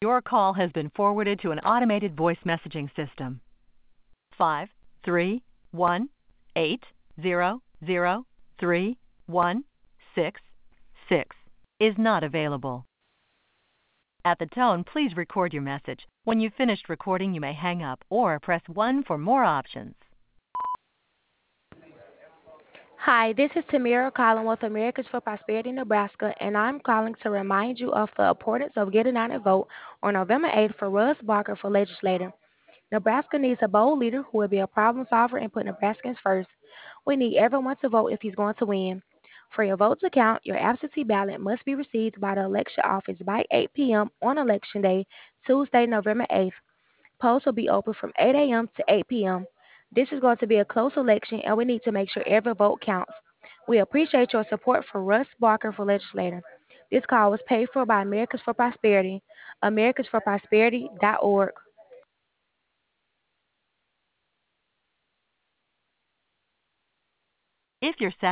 Your call has been forwarded to an automated voice messaging system. 531-800-3166 is not available. At the tone, please record your message. When you've finished recording, you may hang up or press 1 for more options. Hi, this is Tamira calling with Americans for Prosperity Nebraska, and I'm calling to remind you of the importance of getting out and vote on November 8th for Russ Barker for legislator. Nebraska needs a bold leader who will be a problem solver and put Nebraskans first. We need everyone to vote if he's going to win. For your vote to count, your absentee ballot must be received by the election office by 8 p.m. on Election Day, Tuesday, November 8th. Polls will be open from 8 a.m. to 8 p.m. This is going to be a close election, and we need to make sure every vote counts. We appreciate your support for Russ Barker for legislator. This call was paid for by Americans for Prosperity, americansforprosperity.org. If you're